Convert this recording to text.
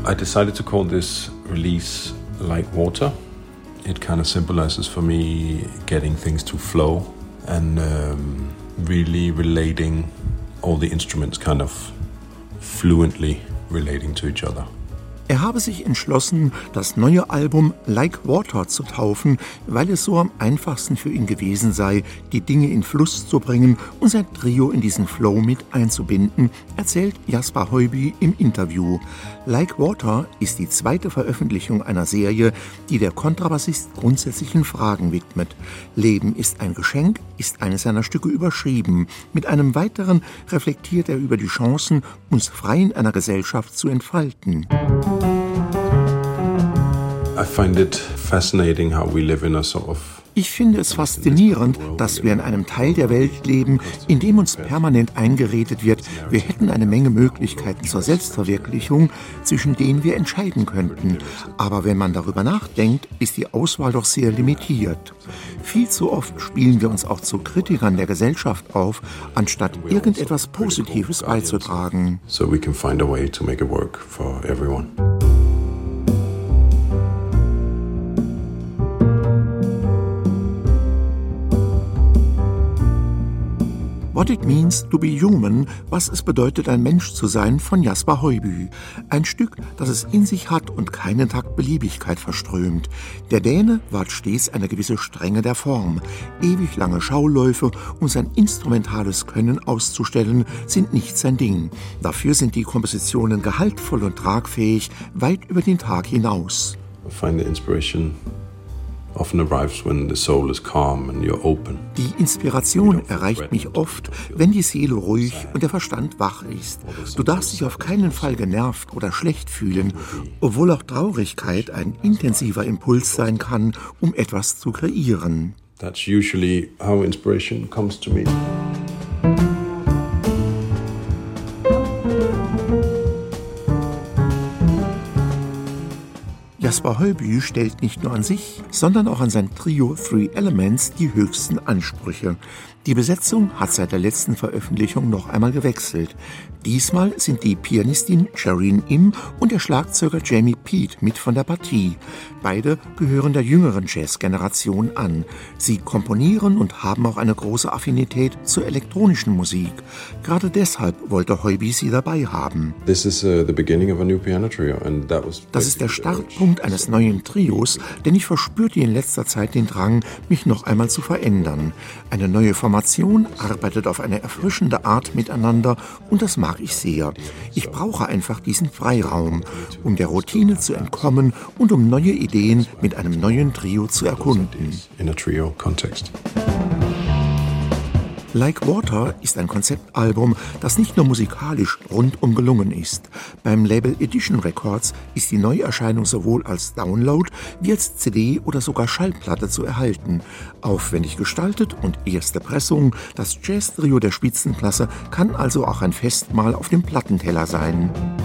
I decided to call this release Like Water. It kind of symbolizes for me getting things to flow and really relating all the instruments kind of fluently relating to each other. Er habe sich entschlossen, das neue Album Like Water zu taufen, weil es so am einfachsten für ihn gewesen sei, die Dinge in Fluss zu bringen und sein Trio in diesen Flow mit einzubinden, erzählt Jasper Højby im Interview. Like Water ist die zweite Veröffentlichung einer Serie, die der Kontrabassist grundsätzlichen Fragen widmet. Leben ist ein Geschenk, ist eines seiner Stücke überschrieben. Mit einem weiteren reflektiert er über die Chancen, uns frei in einer Gesellschaft zu entfalten. I find it fascinating how we live in a sort of. Ich finde es faszinierend, dass wir in einem Teil der Welt leben, in dem uns permanent eingeredet wird, wir hätten eine Menge Möglichkeiten zur Selbstverwirklichung, zwischen denen wir entscheiden könnten. Aber wenn man darüber nachdenkt, ist die Auswahl doch sehr limitiert. Viel zu oft spielen wir uns auch zu Kritikern der Gesellschaft auf, anstatt irgendetwas Positives beizutragen. So we can find a way to make it work for everyone. What It Means to Be Human, was es bedeutet, ein Mensch zu sein, von Jasper Højby. Ein Stück, das es in sich hat und keinen Takt Beliebigkeit verströmt. Der Däne wahrt stets eine gewisse Strenge der Form. Ewig lange Schauläufe und sein instrumentales Können auszustellen, sind nicht sein Ding. Dafür sind die Kompositionen gehaltvoll und tragfähig, weit über den Tag hinaus. I find the inspiration often arrives when the soul is calm and you're open. Die Inspiration erreicht mich oft, wenn die Seele ruhig und der Verstand wach ist. Du darfst dich auf keinen Fall genervt oder schlecht fühlen, obwohl auch Traurigkeit ein intensiver Impuls sein kann, um etwas zu kreieren. That's usually how inspiration comes to me. Jasper Højby stellt nicht nur an sich, sondern auch an sein Trio Three Elements die höchsten Ansprüche. Die Besetzung hat seit der letzten Veröffentlichung noch einmal gewechselt. Diesmal sind die Pianistin Shareen Im und der Schlagzeuger Jamie Peet mit von der Partie. Beide gehören der jüngeren Jazzgeneration an. Sie komponieren und haben auch eine große Affinität zur elektronischen Musik. Gerade deshalb wollte Højby sie dabei haben. Das ist der Startpunkt eines neuen Trios, denn ich verspürte in letzter Zeit den Drang, mich noch einmal zu verändern. Eine neue Formation arbeitet auf eine erfrischende Art miteinander und das mag ich sehr. Ich brauche einfach diesen Freiraum, um der Routine zu entkommen und um neue Ideen mit einem neuen Trio zu erkunden. In a trio context. Like Water ist ein Konzeptalbum, das nicht nur musikalisch rundum gelungen ist. Beim Label Edition Records ist die Neuerscheinung sowohl als Download wie als CD oder sogar Schallplatte zu erhalten. Aufwendig gestaltet und erste Pressung, das Jazz-Trio der Spitzenklasse kann also auch ein Festmahl auf dem Plattenteller sein.